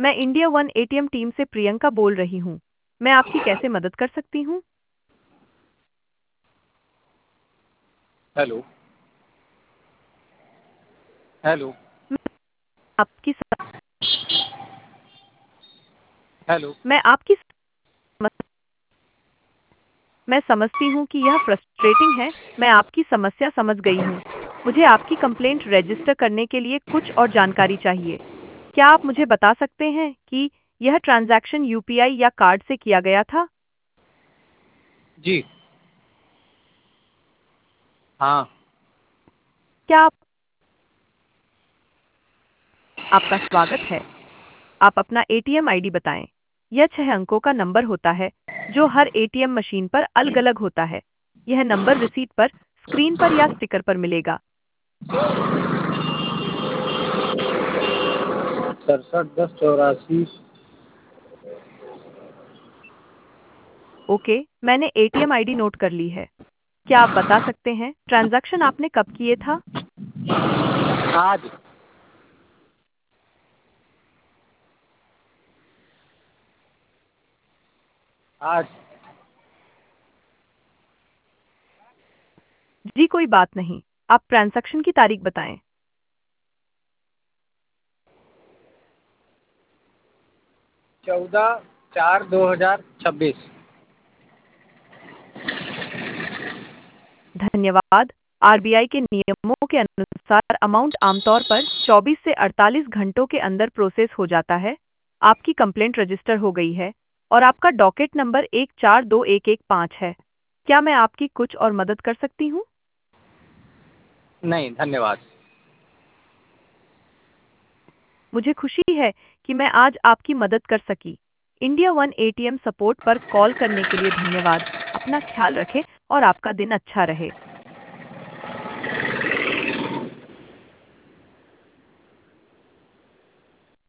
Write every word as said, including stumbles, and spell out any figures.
मैं India one ATM team से प्रियंका बोल रही हूँ। मैं आपकी कैसे मदद कर सकती हूँ? हेलो। हेलो। आपकी स- हेलो। मैं आपकी समझ मैं समझती हूँ कि यह फ्रस्ट्रेटिंग है। मैं आपकी समस्या समझ गई हूँ। मुझे आपकी कंप्लेंट रजिस्टर करने के लिए कुछ और जानकारी चाहिए। क्या आप मुझे बता सकते हैं कि यह ट्रांजैक्शन यूपीआई या कार्ड से किया गया था? जी। हाँ। क्या आप आपका स्वागत है। आप अपना एटीएम आईडी बताएं। यह छह अंकों का नंबर होता है जो हर एटीएम मशीन पर अलग-अलग होता है। यह नंबर रिसीट पर, स्क्रीन पर या स्टिकर पर मिलेगा। सड़सठ दस चौरासी। ओके, मैंने एटीएम आईडी नोट कर ली है। क्या आप बता सकते हैं ट्रांजैक्शन आपने कब किए था? आज। आज। जी कोई बात नहीं। आप ट्रांजैक्शन की तारीख बताएं। चौदह चार दो हजार छब्बीस। धन्यवाद। आरबीआई के नियमों के अनुसार अमाउंट आमतौर पर चौबीस से अड़तालीस घंटों के अंदर प्रोसेस हो जाता है। आपकी कंप्लेंट रजिस्टर हो गई है और आपका डॉकेट नंबर एक चार दो एक एक पाँच है। क्या मैं आपकी कुछ और मदद कर सकती हूँ? नहीं, धन्यवाद। मुझे खुशी है कि मैं आज आपकी मदद कर सकी। इंडिया वन एटीएम सपोर्ट पर कॉल करने के लिए धन्यवाद। अपना ख्याल रखें और आपका दिन अच्छा रहे।